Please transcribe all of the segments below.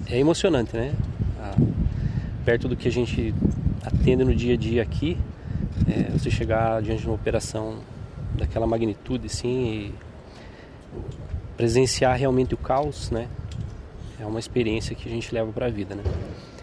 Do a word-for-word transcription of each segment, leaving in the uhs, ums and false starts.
é emocionante, né? Ah, perto do que a gente atende no dia a dia aqui, é, você chegar diante de uma operação daquela magnitude, assim, e presenciar realmente o caos, né? É uma experiência que a gente leva para a vida, né?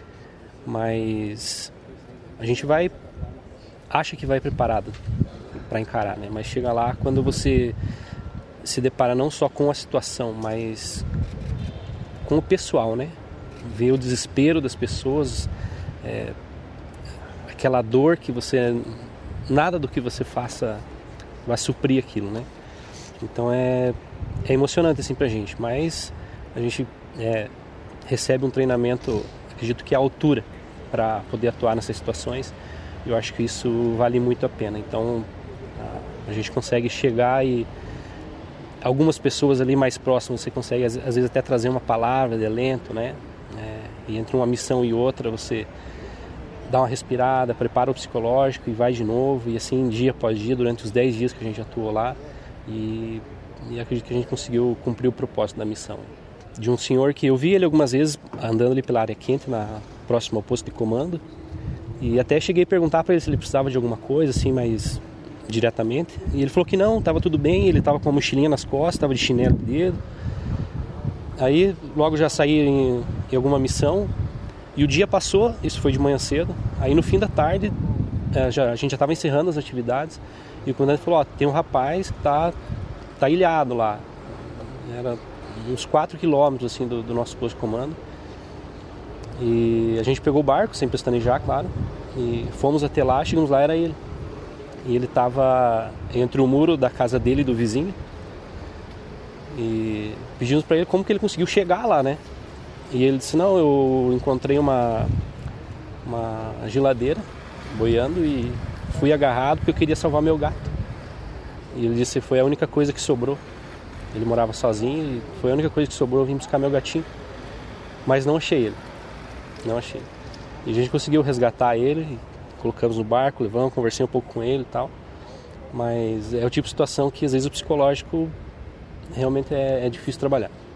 Mas a gente vai, acha que vai preparado para encarar, né? Mas chega lá, quando você se depara não só com a situação, mas com o pessoal, né? Ver o desespero das pessoas, é, aquela dor que você, nada do que você faça vai suprir aquilo, né? Então é, é emocionante assim pra gente, mas a gente é, recebe um treinamento, acredito que à altura, para poder atuar nessas situações. Eu acho que isso vale muito a pena. Então a, a gente consegue chegar e algumas pessoas ali mais próximas você consegue às vezes até trazer uma palavra de alento, né? É, e entre uma missão e outra você dá uma respirada, prepara o psicológico e vai de novo, e assim dia após dia, durante os dez dias que a gente atuou lá, e, e acredito que a gente conseguiu cumprir o propósito da missão. De um senhor que eu vi ele algumas vezes andando ali pela área quente, na, próximo ao posto de comando, e até cheguei a perguntar para ele se ele precisava de alguma coisa, assim, mais diretamente, e ele falou que não, estava tudo bem, ele estava com uma mochilinha nas costas, estava de chinelo no dedo. Aí logo já saí em, em alguma missão, e o dia passou, isso foi de manhã cedo, aí no fim da tarde, é, já, a gente já estava encerrando as atividades, e o comandante falou, ó, tem um rapaz que está tá ilhado lá, era uns quatro quilômetros assim, do, do nosso posto de comando, e a gente pegou o barco, sem pestanejar, claro, e fomos até lá, chegamos lá, era ele, e ele estava entre o muro da casa dele e do vizinho, e pedimos para ele como que ele conseguiu chegar lá, né? E ele disse, não, eu encontrei uma, uma geladeira boiando e fui agarrado porque eu queria salvar meu gato. E ele disse, foi a única coisa que sobrou. Ele morava sozinho e foi a única coisa que sobrou, eu vim buscar meu gatinho. Mas não achei ele, não achei. E a gente conseguiu resgatar ele, colocamos no barco, levamos, conversei um pouco com ele e tal. Mas é o tipo de situação que às vezes o psicológico realmente é, é difícil trabalhar.